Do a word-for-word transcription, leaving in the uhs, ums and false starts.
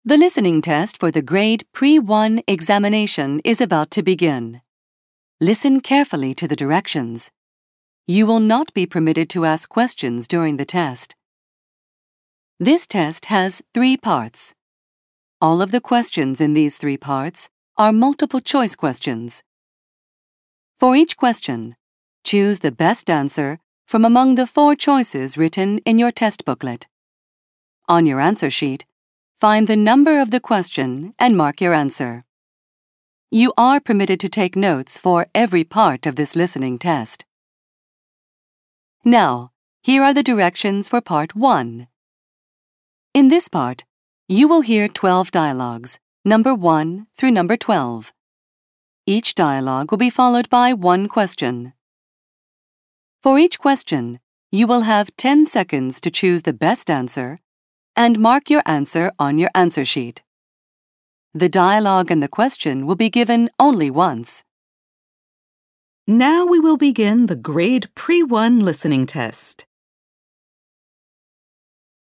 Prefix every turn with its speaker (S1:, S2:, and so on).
S1: The listening test for the Grade Pre one examination is about to begin. Listen carefully to the directions. You will not be permitted to ask questions during the test. This test has three parts. All of the questions in these three parts are multiple-choice questions. For each question, choose the best answer from among the four choices written in your test booklet. On your answer sheet, find the number of the question and mark your answer. You are permitted to take notes for every part of this listening test. Now, here are the directions for Part one. In this part, you will hear twelve dialogues, number one through number twelve. Each dialogue will be followed by one question. For each question, you will have ten seconds to choose the best answer and mark your answer on your answer sheet. The dialogue and the question will be given only once.
S2: Now we will begin the Grade Pre one listening test.